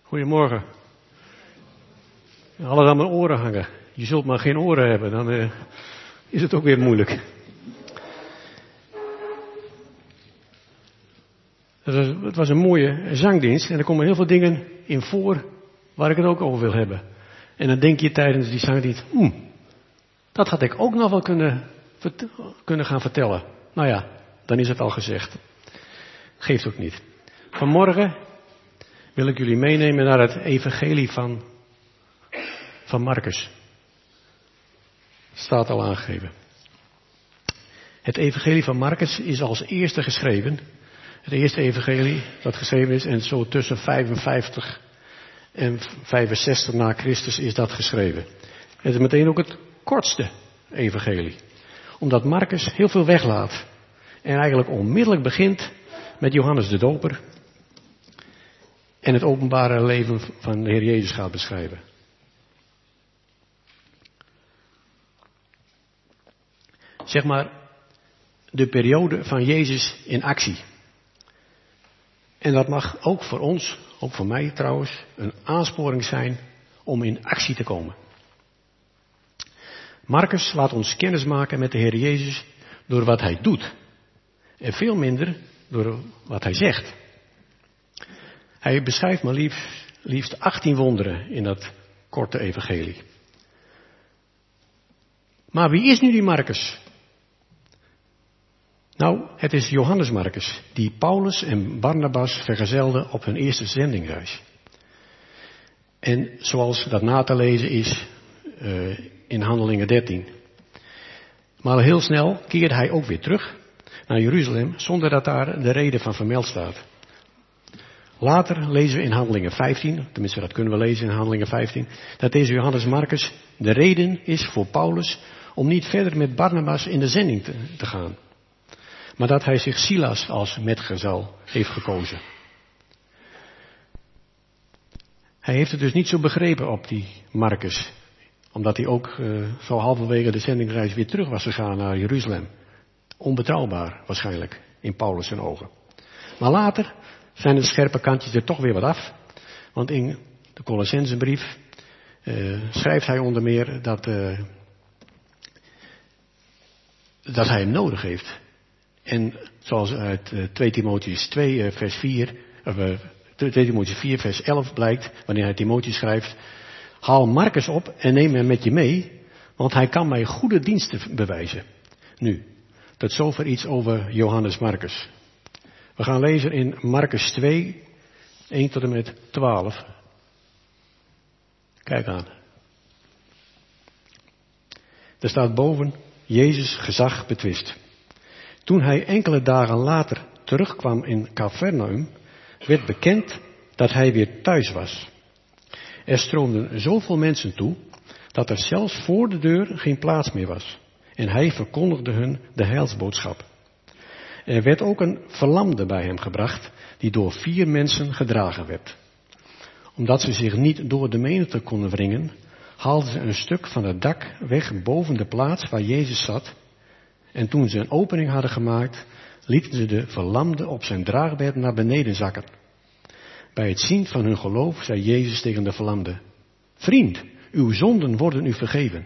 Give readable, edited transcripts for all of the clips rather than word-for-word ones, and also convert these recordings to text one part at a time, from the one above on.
Goedemorgen. Alles aan mijn oren hangen. Je zult maar geen oren hebben, dan is het ook weer moeilijk. Het was een mooie zangdienst en er komen heel veel dingen in voor waar ik het ook over wil hebben. En dan denk je tijdens die zangdienst, dat had ik ook nog wel kunnen gaan vertellen. Nou ja, dan is het al gezegd. Geeft ook niet. Vanmorgen wil ik jullie meenemen naar het evangelie van Marcus. Staat al aangegeven. Het evangelie van Marcus is als eerste geschreven. Het eerste evangelie dat geschreven is en zo tussen 55 en 65 na Christus is dat geschreven. Het is meteen ook het kortste evangelie. Omdat Marcus heel veel weglaat. En eigenlijk onmiddellijk begint met Johannes de Doper. En het openbare leven van de Heer Jezus gaat beschrijven. Zeg maar de periode van Jezus in actie. En dat mag ook voor ons, ook voor mij trouwens, een aansporing zijn om in actie te komen. Marcus laat ons kennis maken met de Heer Jezus door wat hij doet. En veel minder door wat hij zegt. Hij beschrijft maar liefst 18 wonderen in dat korte evangelie. Maar wie is nu die Marcus? Nou, het is Johannes Marcus, die Paulus en Barnabas vergezelde op hun eerste zendingreis. En zoals dat na te lezen is in Handelingen 13. Maar heel snel keerde hij ook weer terug naar Jeruzalem, zonder dat daar de reden van vermeld staat. Later lezen we in Handelingen 15, tenminste dat kunnen we lezen in Handelingen 15, dat deze Johannes Marcus de reden is voor Paulus om niet verder met Barnabas in de zending te gaan. Maar dat hij zich Silas als metgezel heeft gekozen. Hij heeft het dus niet zo begrepen op die Marcus. Omdat hij ook zo halverwege de zendingreis weer terug was gegaan naar Jeruzalem. Onbetrouwbaar waarschijnlijk in Paulus' ogen. Maar later zijn de scherpe kantjes er toch weer wat af. Want in de Colossensenbrief schrijft hij onder meer dat hij hem nodig heeft. En zoals uit 2 Timotheüs 2 vers 4, 2 Timotheüs 4 vers 11 blijkt, wanneer hij Timotheüs schrijft, haal Marcus op en neem hem met je mee, want hij kan mij goede diensten bewijzen. Nu, tot zover iets over Johannes Marcus. We gaan lezen in Marcus 2, 1 tot en met 12. Kijk aan. Er staat boven, Jezus gezag betwist. Toen hij enkele dagen later terugkwam in Capernaum, werd bekend dat hij weer thuis was. Er stroomden zoveel mensen toe, dat er zelfs voor de deur geen plaats meer was. En hij verkondigde hun de heilsboodschap. Er werd ook een verlamde bij hem gebracht, die door 4 mensen gedragen werd. Omdat ze zich niet door de menigte konden wringen, haalden ze een stuk van het dak weg boven de plaats waar Jezus zat. En toen ze een opening hadden gemaakt, lieten ze de verlamde op zijn draagbed naar beneden zakken. Bij het zien van hun geloof zei Jezus tegen de verlamde: Vriend, uw zonden worden u vergeven.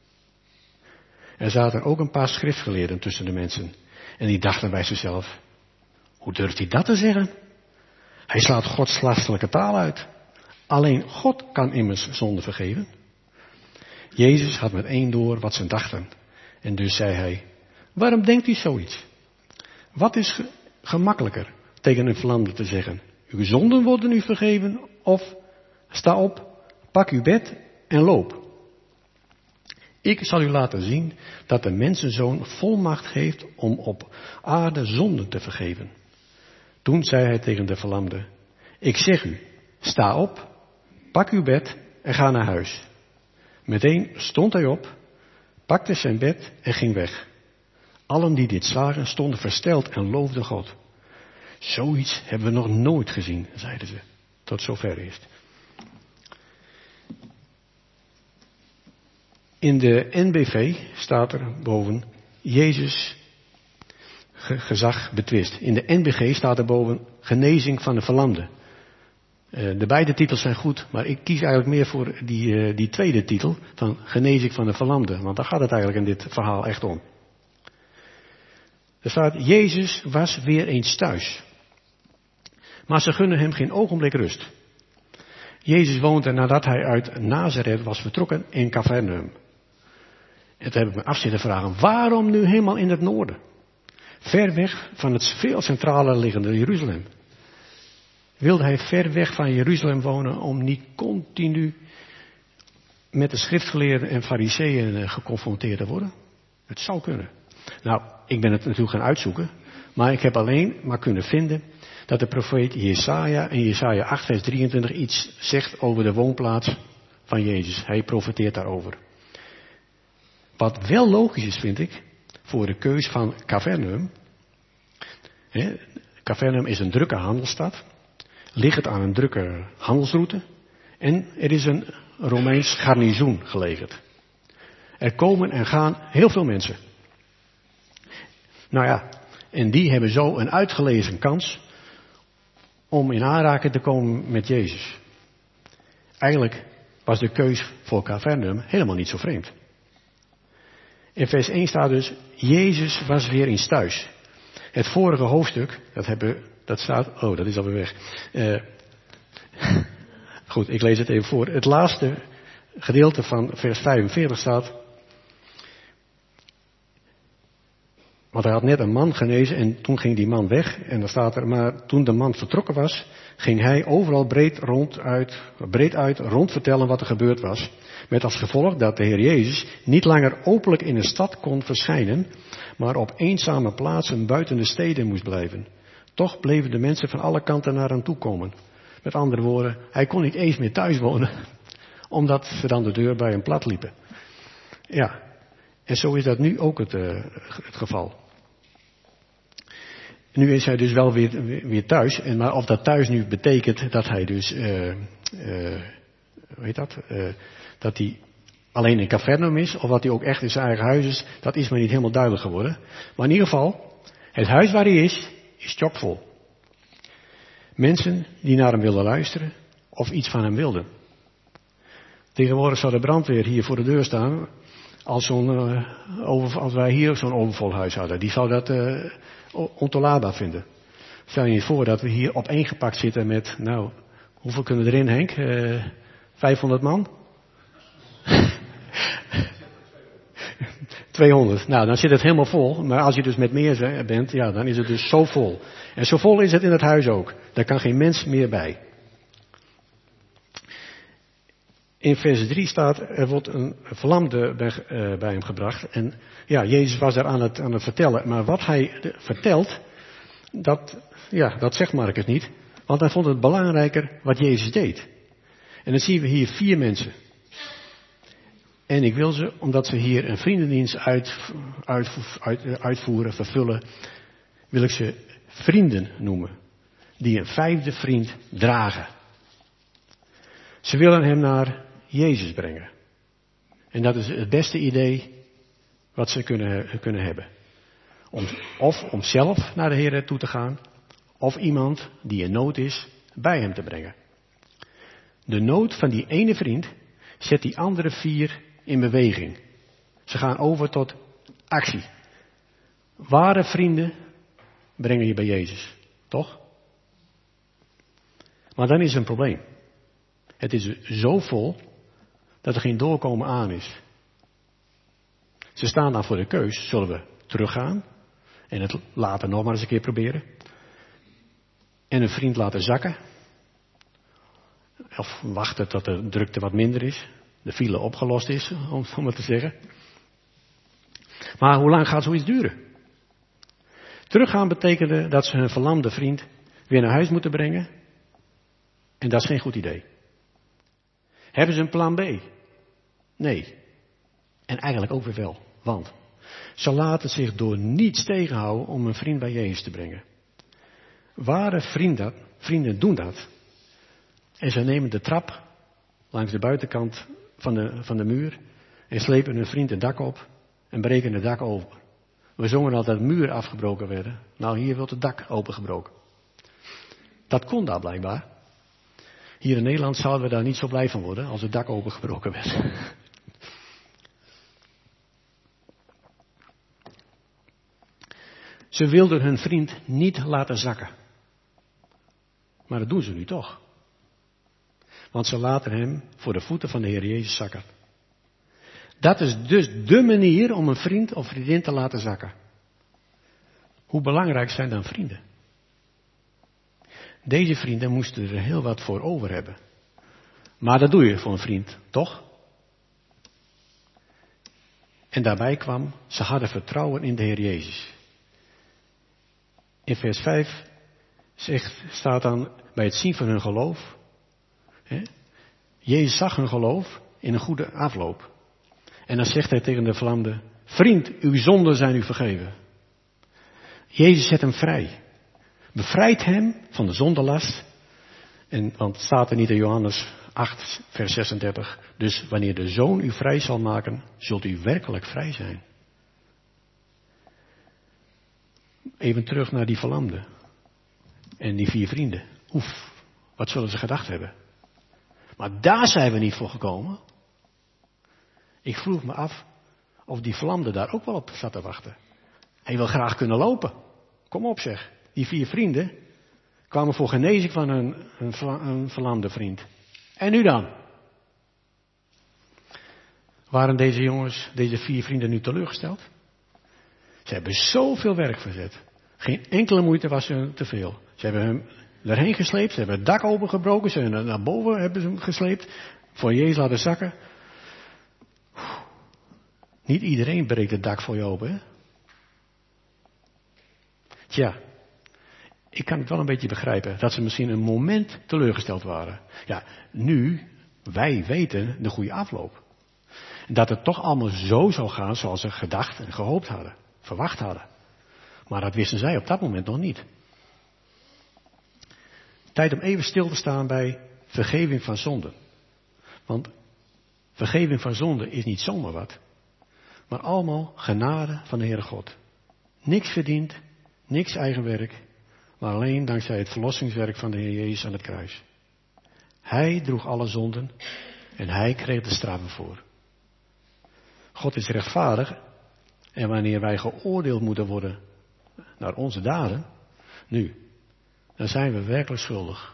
Er zaten ook een paar schriftgeleerden tussen de mensen. En die dachten bij zichzelf: hoe durft hij dat te zeggen? Hij slaat Gods lastelijke taal uit. Alleen God kan immers zonde vergeven. Jezus had meteen door wat ze dachten. En dus zei hij: waarom denkt u zoiets? Wat is gemakkelijker tegen een verlamde te zeggen? Uw zonden worden u vergeven, of sta op, pak uw bed en loop. Ik zal u laten zien dat de mensenzoon volmacht heeft om op aarde zonden te vergeven. Toen zei hij tegen de verlamde: ik zeg u, sta op, pak uw bed en ga naar huis. Meteen stond hij op, pakte zijn bed en ging weg. Allen die dit zagen stonden versteld en loofden God. Zoiets hebben we nog nooit gezien, zeiden ze. Tot zover eerst. In de NBV staat er boven Jezus gezag betwist. In de NBG staat er boven genezing van de verlamde. De beide titels zijn goed, maar ik kies eigenlijk meer voor die tweede titel van genezing van de verlamde. Want daar gaat het eigenlijk in dit verhaal echt om. Er staat, Jezus was weer eens thuis. Maar ze gunnen hem geen ogenblik rust. Jezus woonde nadat hij uit Nazareth was vertrokken in Capernaum. En toen heb ik me af zitten vragen, waarom nu helemaal in het noorden? Ver weg van het veel centraler liggende Jeruzalem. Wilde hij ver weg van Jeruzalem wonen om niet continu met de schriftgeleerden en fariseeën geconfronteerd te worden? Het zou kunnen. Nou, ik ben het natuurlijk gaan uitzoeken, maar ik heb alleen maar kunnen vinden dat de profeet Jesaja in Jesaja 8 vers 23 iets zegt over de woonplaats van Jezus. Hij profeteert daarover. Wat wel logisch is, vind ik, voor de keus van Capernaum. Capernaum is een drukke handelsstad, ligt aan een drukke handelsroute en er is een Romeins garnizoen gelegerd. Er komen en gaan heel veel mensen. Nou ja, en die hebben zo een uitgelezen kans om in aanraking te komen met Jezus. Eigenlijk was de keus voor Capernaum helemaal niet zo vreemd. In vers 1 staat dus, Jezus was weer eens thuis. Het vorige hoofdstuk, dat staat, dat is alweer weg. Goed, ik lees het even voor. Het laatste gedeelte van vers 45 staat, want hij had net een man genezen en toen ging die man weg. En dan staat er, maar toen de man vertrokken was, ging hij overal breed uit rond vertellen wat er gebeurd was. Met als gevolg dat de Heer Jezus niet langer openlijk in de stad kon verschijnen, maar op eenzame plaatsen buiten de steden moest blijven. Toch bleven de mensen van alle kanten naar hem toe komen. Met andere woorden, hij kon niet eens meer thuis wonen, omdat ze dan de deur bij hem plat liepen. Ja, en zo is dat nu ook het geval. Nu is hij dus wel weer thuis, maar of dat thuis nu betekent dat hij dus, dat hij alleen in Capernaum is, of dat hij ook echt in zijn eigen huis is, dat is me niet helemaal duidelijk geworden. Maar in ieder geval, het huis waar hij is chockvol. Mensen die naar hem wilden luisteren, of iets van hem wilden. Tegenwoordig zou de brandweer hier voor de deur staan, als wij hier zo'n overvol huis hadden. Die zou dat ontoelaatbaar vinden. Stel je je voor dat we hier opeengepakt zitten met, nou, hoeveel kunnen erin, Henk? 500 man? 200. Nou, dan zit het helemaal vol. Maar als je dus met meer bent, ja, dan is het dus zo vol. En zo vol is het in het huis ook. Daar kan geen mens meer bij. In vers 3 staat, er wordt een verlamde bij hem gebracht. En ja, Jezus was daar aan het vertellen. Maar wat hij vertelt, dat zegt Marcus niet. Want hij vond het belangrijker wat Jezus deed. En dan zien we hier 4 mensen. En ik wil ze, omdat ze hier een vriendendienst uitvoeren, vervullen, wil ik ze vrienden noemen. Die een 5e vriend dragen. Ze willen hem naar Jezus brengen. En dat is het beste idee wat ze kunnen hebben. Om zelf naar de Heer toe te gaan, of iemand die in nood is, bij hem te brengen. De nood van die ene vriend zet die andere 4 in beweging. Ze gaan over tot actie. Ware vrienden brengen je bij Jezus, toch? Maar dan is er een probleem. Het is zo vol dat er geen doorkomen aan is. Ze staan dan voor de keus. Zullen we teruggaan en het later nog maar eens een keer proberen? En een vriend laten zakken? Of wachten tot de drukte wat minder is? De file opgelost is, om het te zeggen. Maar hoe lang gaat zoiets duren? Teruggaan betekende dat ze hun verlamde vriend weer naar huis moeten brengen. En dat is geen goed idee. Hebben ze een plan B? Nee. En eigenlijk ook weer wel. Want ze laten zich door niets tegenhouden om een vriend bij Jezus te brengen. Ware vrienden doen dat. En ze nemen de trap langs de buitenkant van de muur en slepen hun vriend het dak op en breken het dak open. We zongen altijd dat muren afgebroken werden. Nou, hier wordt het dak opengebroken. Dat kon daar blijkbaar. Hier in Nederland zouden we daar niet zo blij van worden als het dak opengebroken werd. Ze wilden hun vriend niet laten zakken. Maar dat doen ze nu toch. Want ze laten hem voor de voeten van de Heer Jezus zakken. Dat is dus de manier om een vriend of vriendin te laten zakken. Hoe belangrijk zijn dan vrienden? Deze vrienden moesten er heel wat voor over hebben. Maar dat doe je voor een vriend, toch? En daarbij kwam, ze hadden vertrouwen in de Heer Jezus. In vers 5 staat dan bij het zien van hun geloof. Jezus zag hun geloof in een goede afloop. En dan zegt hij tegen de verlamde: vriend, uw zonden zijn u vergeven. Jezus zet hem vrij. Bevrijdt hem van de zondelast. Want het staat er niet in Johannes 8, vers 36. Dus wanneer de Zoon u vrij zal maken, zult u werkelijk vrij zijn. Even terug naar die verlamde. En die 4 vrienden. Oef, wat zullen ze gedacht hebben? Maar daar zijn we niet voor gekomen. Ik vroeg me af of die verlamde daar ook wel op zat te wachten. Hij wil graag kunnen lopen. Kom op zeg. Die 4 vrienden kwamen voor genezing van een verlamde vriend. En nu dan? Waren deze jongens, deze 4 vrienden nu teleurgesteld? Ze hebben zoveel werk verzet. Geen enkele moeite was hun te veel. Ze hebben hem erheen gesleept. Ze hebben het dak opengebroken. Ze hebben hem naar boven hebben ze hem gesleept. Voor Jezus laten zakken. Niet iedereen breekt het dak voor je open, hè? Tja, ik kan het wel een beetje begrijpen. Dat ze misschien een moment teleurgesteld waren. Ja, nu, wij weten de goede afloop. Dat het toch allemaal zo zou gaan zoals ze gedacht en gehoopt hadden. Verwacht hadden. Maar dat wisten zij op dat moment nog niet. Tijd om even stil te staan bij vergeving van zonde. Want vergeving van zonde is niet zomaar wat. Maar allemaal genade van de Heere God. Niks verdiend, niks eigen werk. Maar alleen dankzij het verlossingswerk van de Heer Jezus aan het kruis. Hij droeg alle zonden en hij kreeg de straffen voor. God is rechtvaardig. En wanneer wij geoordeeld moeten worden naar onze daden, dan zijn we werkelijk schuldig.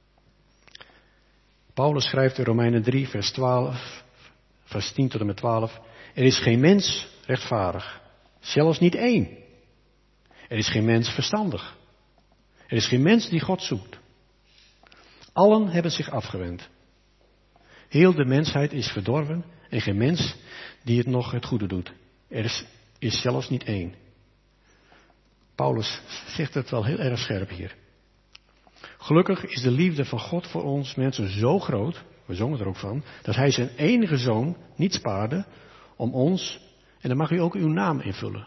Paulus schrijft in Romeinen 3, vers 12, vers 10 tot en met 12. Er is geen mens rechtvaardig, zelfs niet één. Er is geen mens verstandig. Er is geen mens die God zoekt. Allen hebben zich afgewend. Heel de mensheid is verdorven en geen mens die het nog het goede doet. Er is zelfs niet één. Paulus zegt het wel heel erg scherp hier. Gelukkig is de liefde van God voor ons mensen zo groot, we zongen er ook van, dat hij zijn enige zoon niet spaarde om ons, en dan mag u ook uw naam invullen.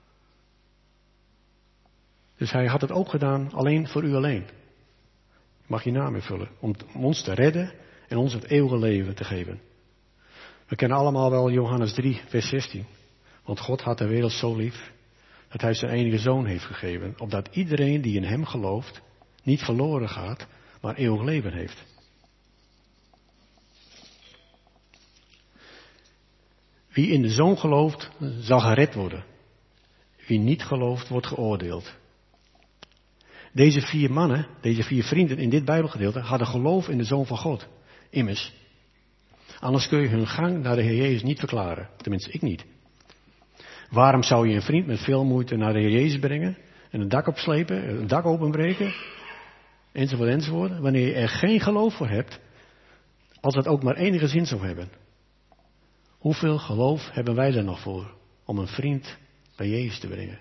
Dus hij had het ook gedaan alleen voor u alleen. U mag je naam invullen, om ons te redden en ons het eeuwige leven te geven. We kennen allemaal wel Johannes 3, vers 16. Want God had de wereld zo lief, dat hij zijn enige zoon heeft gegeven, opdat iedereen die in hem gelooft, niet verloren gaat, maar eeuwig leven heeft. Wie in de zoon gelooft, zal gered worden. Wie niet gelooft, wordt geoordeeld. Deze 4 mannen, deze 4 vrienden in dit Bijbelgedeelte, hadden geloof in de Zoon van God. Immers. Anders kun je hun gang naar de Heer Jezus niet verklaren. Tenminste, ik niet. Waarom zou je een vriend met veel moeite naar de Heer Jezus brengen? En een dak opslepen, een dak openbreken? Enzovoort, enzovoort. Wanneer je er geen geloof voor hebt, als dat ook maar enige zin zou hebben. Hoeveel geloof hebben wij er nog voor om een vriend bij Jezus te brengen?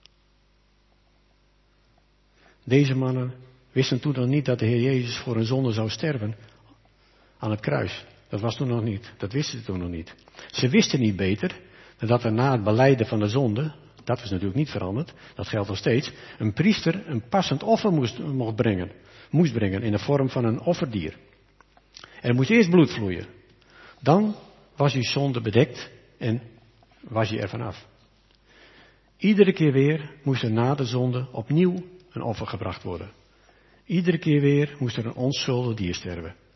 Deze mannen wisten toen nog niet dat de Heer Jezus voor hun zonde zou sterven aan het kruis. Dat was toen nog niet. Dat wisten ze toen nog niet. Ze wisten niet beter dat er na het belijden van de zonde, dat was natuurlijk niet veranderd, dat geldt nog steeds, een priester een passend offer moest brengen in de vorm van een offerdier. Er moest eerst bloed vloeien. Dan was uw zonde bedekt en was je er vanaf. Iedere keer weer moest er na de zonde opnieuw een offer gebracht worden. Iedere keer weer moest er een onschuldig dier sterven.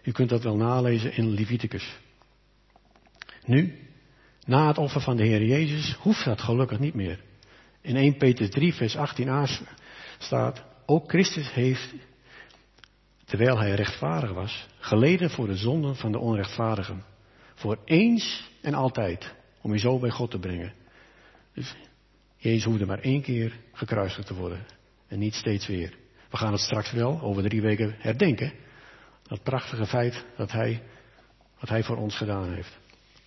U kunt dat wel nalezen in Leviticus. Nu, na het offer van de Heer Jezus, hoeft dat gelukkig niet meer. In 1 Petrus 3 vers 18a staat, ook Christus heeft, terwijl hij rechtvaardig was, geleden voor de zonden van de onrechtvaardigen. Voor eens en altijd, om je zo bij God te brengen. Dus Jezus hoefde maar 1 keer gekruisigd te worden. En niet steeds weer. We gaan het straks wel over 3 weken herdenken. Dat prachtige feit dat wat hij voor ons gedaan heeft.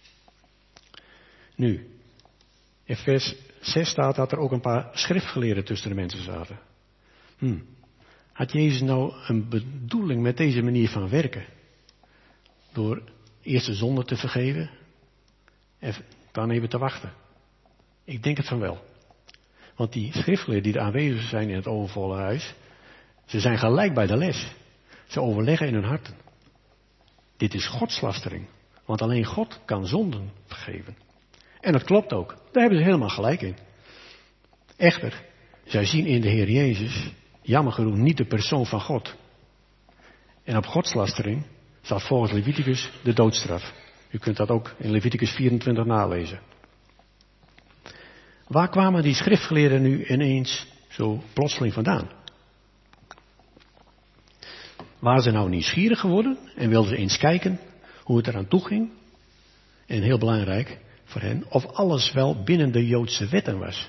Nu, in vers 6 staat dat er ook een paar schriftgeleerden tussen de mensen zaten. Had Jezus nou een bedoeling met deze manier van werken? Door eerst de zonde te vergeven en dan even te wachten? Ik denk het van wel. Want die schriftgeleerden die er aanwezig zijn in het overvolle huis, ze zijn gelijk bij de les. Ze overleggen in hun harten. Dit is godslastering. Want alleen God kan zonden vergeven. En dat klopt ook. Daar hebben ze helemaal gelijk in. Echter, zij zien in de Heer Jezus, jammer genoeg, niet de persoon van God. En op godslastering staat volgens Leviticus de doodstraf. U kunt dat ook in Leviticus 24 nalezen. Waar kwamen die schriftgeleerden nu ineens zo plotseling vandaan? Waren ze nou nieuwsgierig geworden en wilden ze eens kijken hoe het eraan toe ging? En heel belangrijk voor hen, of alles wel binnen de Joodse wetten was.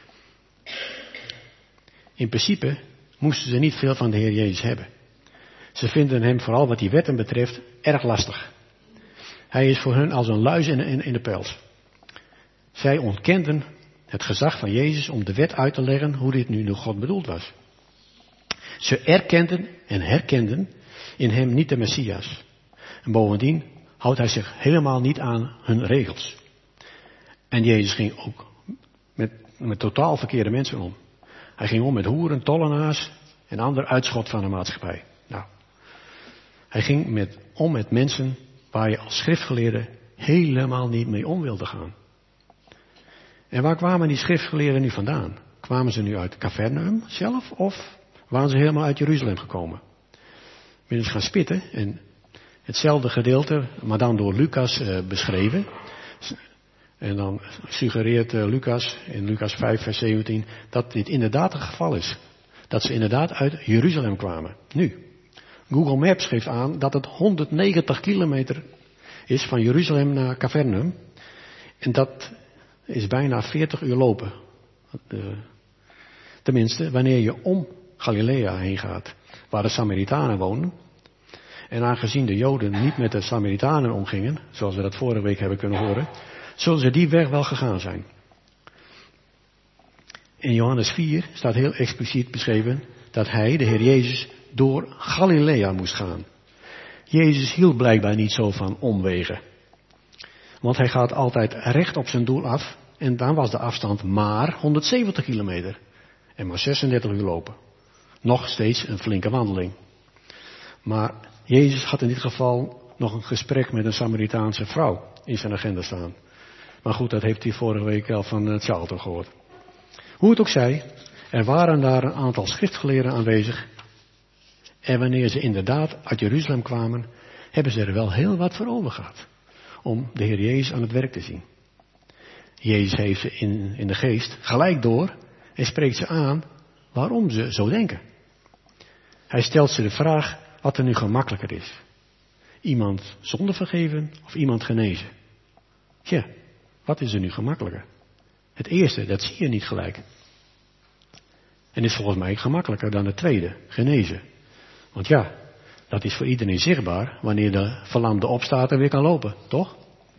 In principe moesten ze niet veel van de Heer Jezus hebben. Ze vinden hem vooral wat die wetten betreft erg lastig. Hij is voor hen als een luis in de pels. Zij ontkenden het gezag van Jezus om de wet uit te leggen hoe dit nu door God bedoeld was. Ze erkenden en herkenden in hem niet de Messias. En bovendien houdt hij zich helemaal niet aan hun regels. En Jezus ging ook met totaal verkeerde mensen om. Hij ging om met hoeren, tollenaars en ander uitschot van de maatschappij. Nou, hij ging om met mensen waar je als schriftgeleerde helemaal niet mee om wilde gaan. En waar kwamen die schriftgeleerden nu vandaan? Kwamen ze nu uit Capernaum zelf of waren ze helemaal uit Jeruzalem gekomen? Ben eens gaan spitten en hetzelfde gedeelte, maar dan door Lucas beschreven. En dan suggereert Lucas in Lucas 5 vers 17 dat dit inderdaad het geval is. Dat ze inderdaad uit Jeruzalem kwamen. Nu, Google Maps geeft aan dat het 190 kilometer is van Jeruzalem naar Capernaum. En dat is bijna 40 uur lopen. Tenminste, wanneer je om Galilea heen gaat, waar de Samaritanen wonen. En aangezien de Joden niet met de Samaritanen omgingen, zoals we dat vorige week hebben kunnen horen, zullen ze die weg wel gegaan zijn. In Johannes 4 staat heel expliciet beschreven dat hij, de Heer Jezus, door Galilea moest gaan. Jezus hield blijkbaar niet zo van omwegen. Want hij gaat altijd recht op zijn doel af en dan was de afstand maar 170 kilometer. En maar 36 uur lopen. Nog steeds een flinke wandeling. Maar Jezus had in dit geval nog een gesprek met een Samaritaanse vrouw in zijn agenda staan. Maar goed, dat heeft hij vorige week al van Charlton gehoord. Hoe het ook zij, er waren daar een aantal schriftgeleerden aanwezig. En wanneer ze inderdaad uit Jeruzalem kwamen, hebben ze er wel heel wat voor over gehad. Om de Heer Jezus aan het werk te zien. Jezus heeft ze in de geest gelijk door en spreekt ze aan waarom ze zo denken. Hij stelt ze de vraag wat er nu gemakkelijker is. Iemand zonde vergeven of iemand genezen? Tja, wat is er nu gemakkelijker? Het eerste, dat zie je niet gelijk. En is volgens mij gemakkelijker dan het tweede, genezen. Want ja, dat is voor iedereen zichtbaar wanneer de verlamde opstaat en weer kan lopen, toch?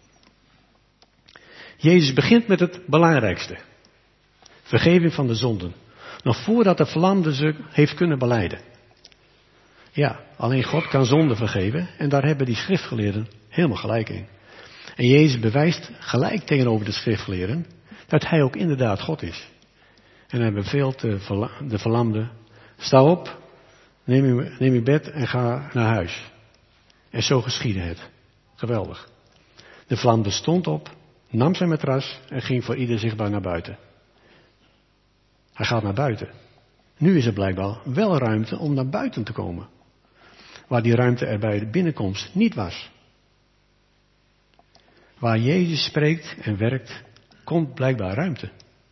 Jezus begint met het belangrijkste. Vergeving van de zonden. Nog voordat de verlamde ze heeft kunnen belijden. Ja, alleen God kan zonden vergeven en daar hebben die schriftgeleerden helemaal gelijk in. En Jezus bewijst gelijk tegenover de schriftgeleerden dat hij ook inderdaad God is. En hij beveelt de verlamde, sta op, neem uw bed en ga naar huis. En zo geschiedde het. Geweldig. De verlamde stond op, nam zijn matras en ging voor ieder zichtbaar naar buiten. Hij gaat naar buiten. Nu is er blijkbaar wel ruimte om naar buiten te komen. waar die ruimte er bij de binnenkomst niet was. Waar Jezus spreekt en werkt, komt blijkbaar ruimte.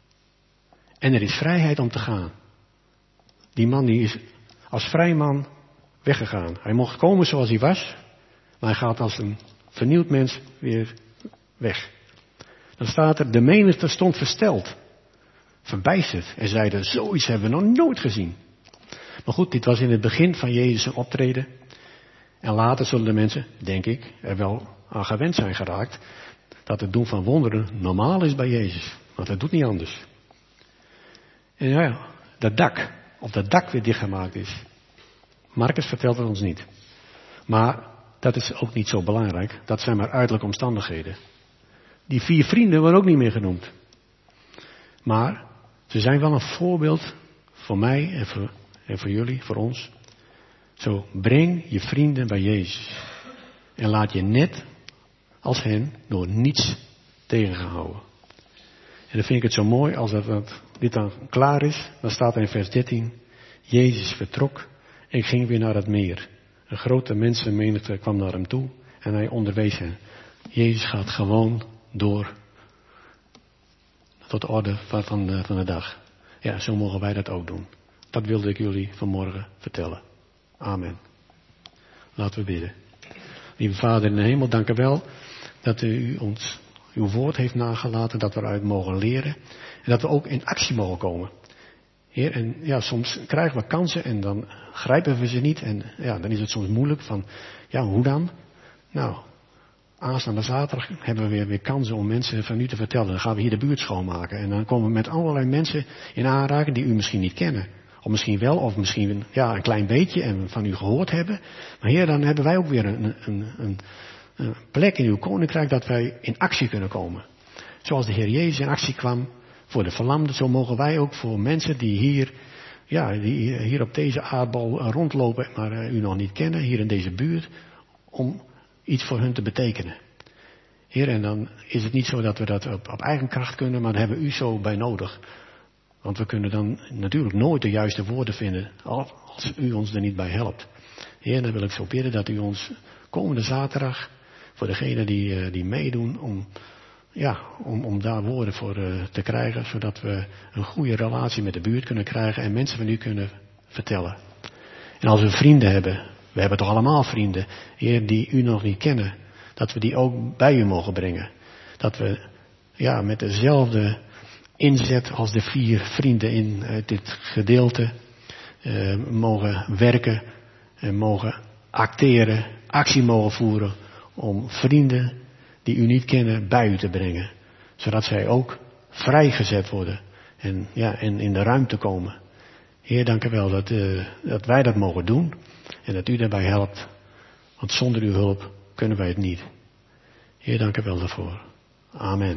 En er is vrijheid om te gaan. Die man die is als vrij man weggegaan. Hij mocht komen zoals hij was, maar hij gaat als een vernieuwd mens weer weg. Dan staat er, de menigte stond versteld, verbijsterd en zeiden, zoiets hebben we nog nooit gezien. Maar goed, dit was in het begin van Jezus' optreden. En later zullen de mensen, denk ik, er wel aan gewend zijn geraakt, dat het doen van wonderen normaal is bij Jezus. Want hij doet niet anders. En ja, dat dak weer dichtgemaakt is. Marcus vertelt het ons niet. Maar dat is ook niet zo belangrijk. Dat zijn maar uiterlijke omstandigheden. Die 4 vrienden worden ook niet meer genoemd. Maar ze zijn wel een voorbeeld voor mij en voor jullie, voor ons. Zo, breng je vrienden bij Jezus. En laat je net als hen door niets tegengehouden. En dan vind ik het zo mooi als dit dan klaar is. Dan staat er in vers 13. Jezus vertrok en ging weer naar het meer. Een grote mensenmenigte kwam naar hem toe en hij onderwees hen. Jezus gaat gewoon door tot de orde van de dag. Ja, zo mogen wij dat ook doen. Dat wilde ik jullie vanmorgen vertellen. Amen. Laten we bidden. Lieve Vader in de hemel, dank u wel dat u ons uw woord heeft nagelaten, dat we eruit mogen leren en dat we ook in actie mogen komen. Heer, en ja, soms krijgen we kansen en dan grijpen we ze niet en ja, dan is het soms moeilijk van, ja, hoe dan? Nou, aanstaande zaterdag hebben we weer kansen om mensen van u te vertellen. Dan gaan we hier de buurt schoonmaken en dan komen we met allerlei mensen in aanraking die u misschien niet kennen. Of misschien wel, of misschien ja, een klein beetje en van u gehoord hebben. Maar Heer, dan hebben wij ook weer een plek in uw koninkrijk dat wij in actie kunnen komen. Zoals de Heer Jezus in actie kwam voor de verlamden, zo mogen wij ook voor mensen die hier op deze aardbol rondlopen, maar u nog niet kennen, hier in deze buurt, om iets voor hun te betekenen. Heer, en dan is het niet zo dat we dat op eigen kracht kunnen, maar daar hebben we u zo bij nodig. Want we kunnen dan natuurlijk nooit de juiste woorden vinden als u ons er niet bij helpt. Heer, dan wil ik zo bidden dat u ons komende zaterdag, voor degenen die meedoen, om daar woorden voor te krijgen, zodat we een goede relatie met de buurt kunnen krijgen en mensen van u kunnen vertellen. En als we vrienden hebben, we hebben toch allemaal vrienden, Heer, die u nog niet kennen, dat we die ook bij u mogen brengen. Dat we met dezelfde inzet als de 4 vrienden in dit gedeelte mogen werken en mogen acteren, actie mogen voeren om vrienden die u niet kennen bij u te brengen. Zodat zij ook vrijgezet worden en in de ruimte komen. Heer, dank u wel dat wij dat mogen doen en dat u daarbij helpt. Want zonder uw hulp kunnen wij het niet. Heer, dank u wel daarvoor. Amen.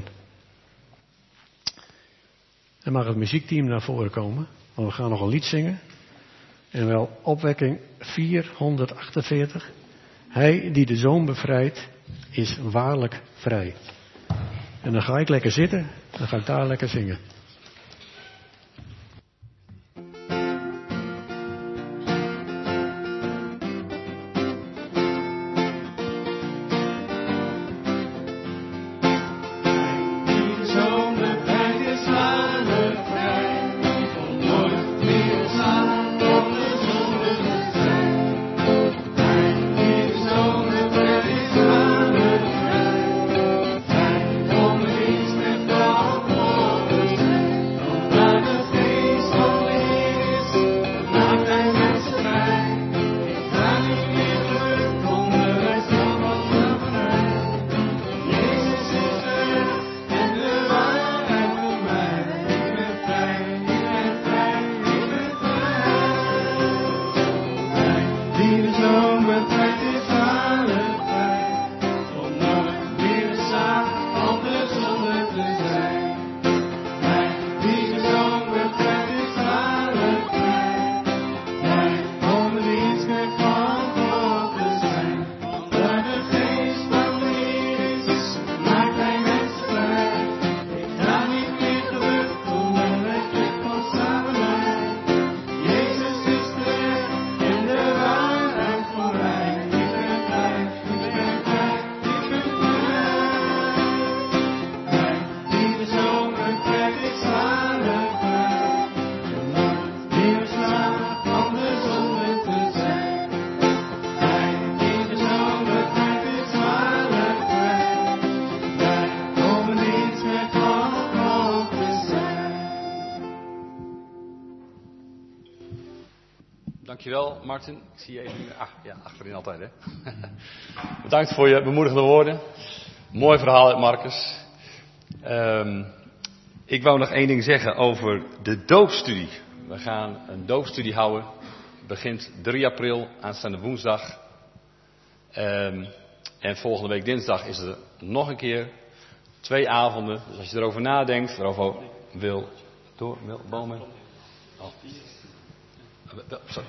Dan mag het muziekteam naar voren komen, want we gaan nog een lied zingen. En wel opwekking 448. Hij die de Zoon bevrijdt, is waarlijk vrij. En dan ga ik lekker zitten, dan ga ik daar lekker zingen. Om de dienst met Dankjewel, Martin. Ik zie je even... achterin altijd, hè. Bedankt voor je bemoedigende woorden. Mooi verhaal uit Marcus. Ik wou nog één ding zeggen over de doopstudie. We gaan een doopstudie houden. Het begint 3 april, aanstaande woensdag. En volgende week dinsdag is er nog een keer 2 avonden. Dus als je erover nadenkt, erover wil bomen. Oh. Sorry.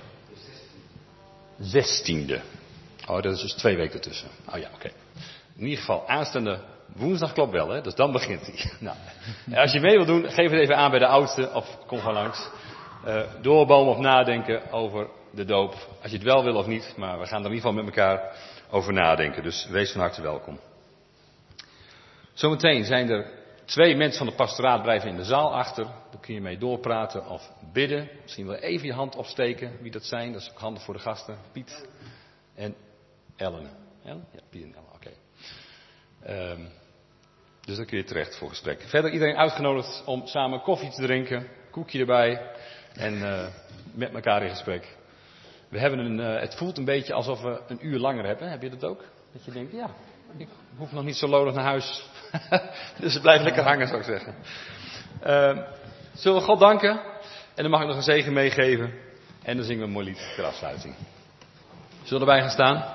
16e. Oh, dat is dus 2 weken ertussen. Oh ja, oké. In ieder geval, aanstaande woensdag klopt wel, hè? Dus dan begint hij. Nou, als je mee wilt doen, geef het even aan bij de oudste, of kom gewoon langs. Doorbomen of nadenken over de doop. Als je het wel wil of niet, maar we gaan er in ieder geval met elkaar over nadenken. Dus wees van harte welkom. Zometeen zijn er 2 mensen van de pastoraat blijven in de zaal achter. Daar kun je mee doorpraten of bidden. Misschien wel even je hand opsteken wie dat zijn. Dat is ook handig voor de gasten. Piet en Ellen. Ellen? Ja, Piet en Ellen, oké. Dus dan kun je terecht voor gesprek. Verder iedereen uitgenodigd om samen koffie te drinken. Koekje erbij. En met elkaar in gesprek. We hebben het voelt een beetje alsof we een uur langer hebben. Heb je dat ook? Dat je denkt, ja, ik hoef nog niet zo nodig naar huis. Dus het blijft lekker hangen, zou ik zeggen. Zullen we God danken? En dan mag ik nog een zegen meegeven. En dan zingen we een mooi lied ter afsluiting. Zullen we erbij gaan staan?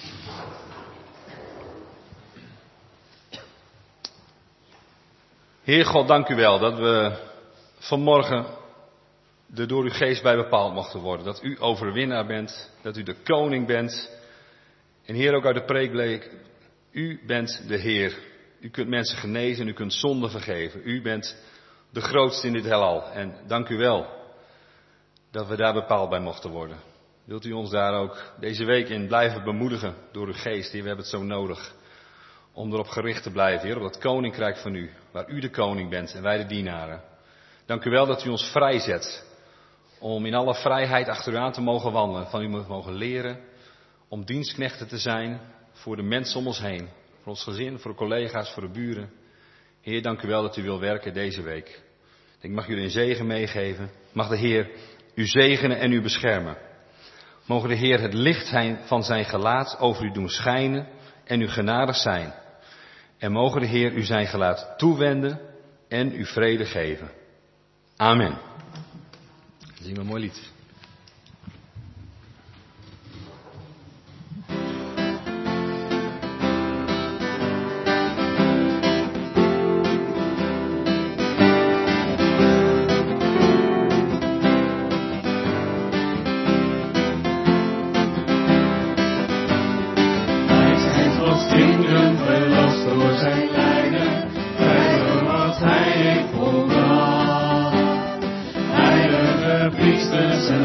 Heer God, dank u wel dat we vanmorgen er door uw geest bij bepaald mochten worden. Dat u overwinnaar bent, dat u de koning bent. En Heer, ook uit de preek bleek, u bent de Heer. U kunt mensen genezen en u kunt zonden vergeven. U bent de grootste in dit heelal. En dank u wel dat we daar bepaald bij mochten worden. Wilt u ons daar ook deze week in blijven bemoedigen door uw geest? Heer, we hebben het zo nodig om erop gericht te blijven, Heer, op dat koninkrijk van u. Waar u de koning bent en wij de dienaren. Dank u wel dat u ons vrijzet om in alle vrijheid achter u aan te mogen wandelen. Van u mogen leren om dienstknechten te zijn voor de mensen om ons heen. Voor ons gezin, voor de collega's, voor de buren. Heer, dank u wel dat u wil werken deze week. Ik mag jullie een zegen meegeven. Mag de Heer u zegenen en u beschermen. Mogen de Heer het licht van zijn gelaat over u doen schijnen en u genadig zijn. En mogen de Heer u zijn gelaat toewenden en u vrede geven. Amen. Dan zingen we een mooi lied. Priesters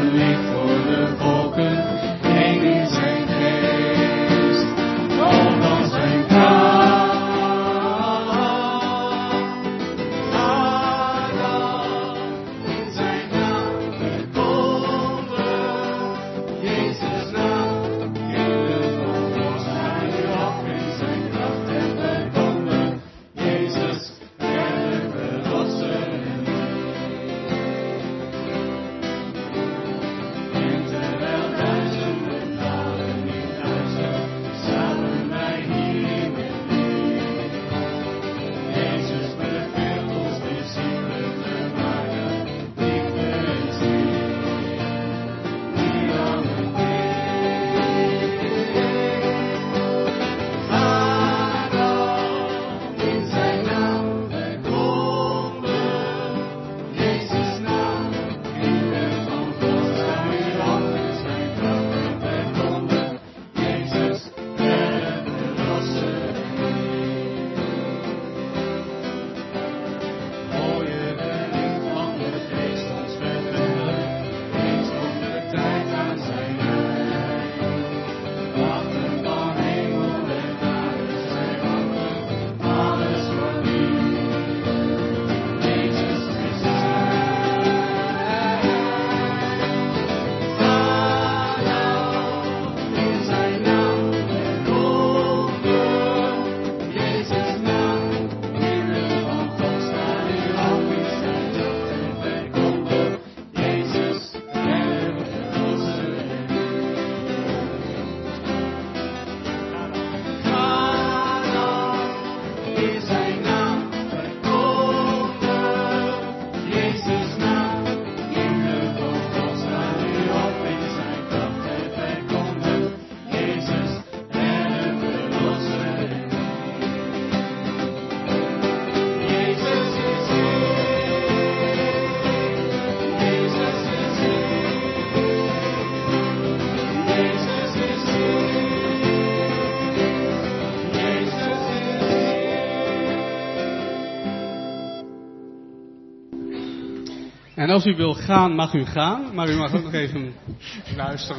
En als u wil gaan, mag u gaan, maar u mag ook nog even luisteren.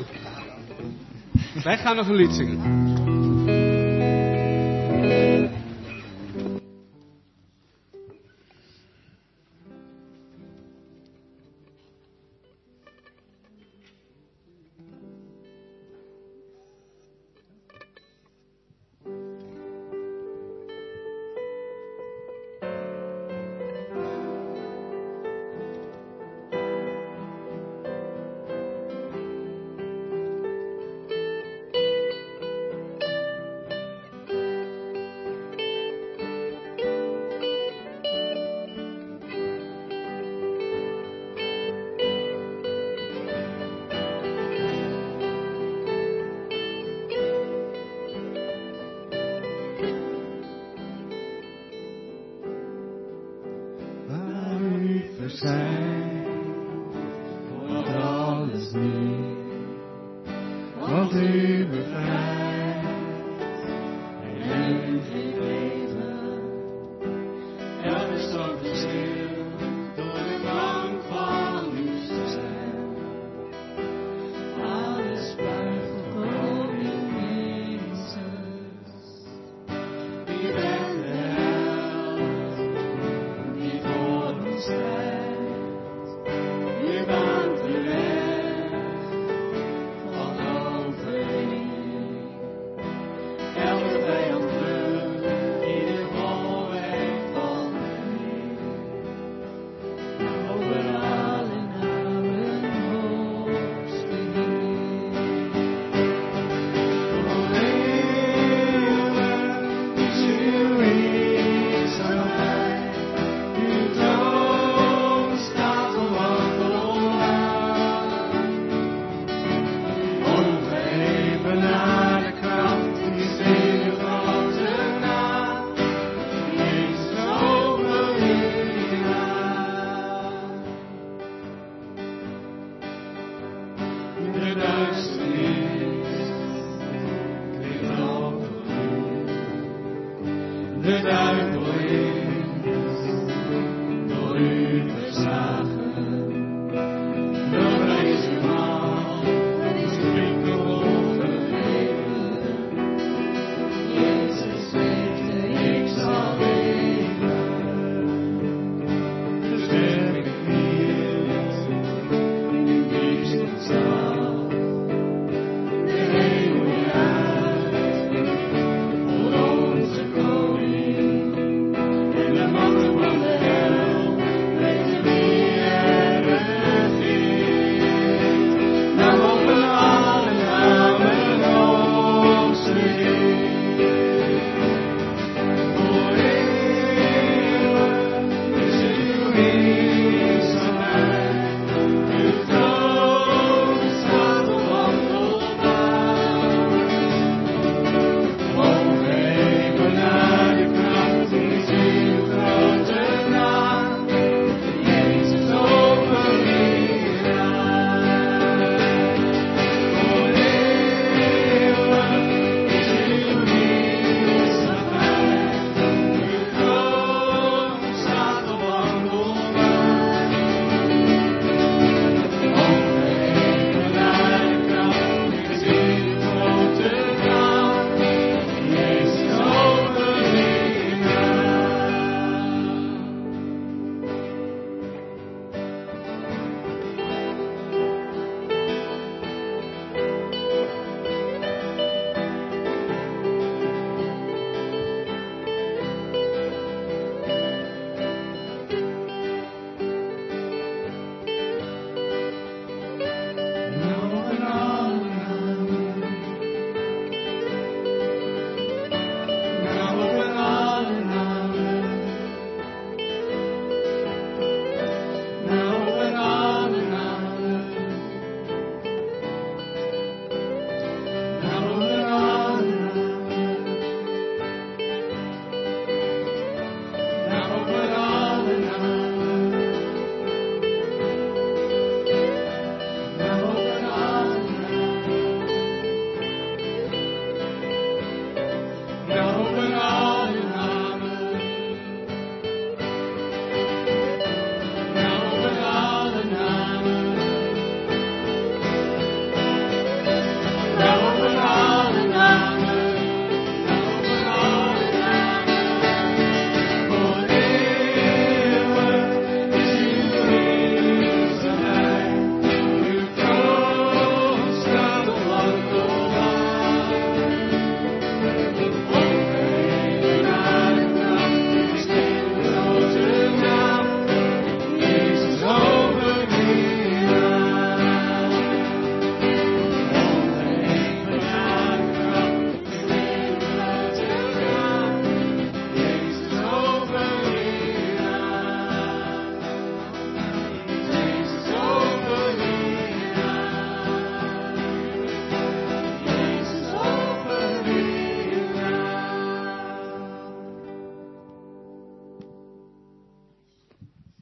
Wij gaan nog een lied zingen. De duivel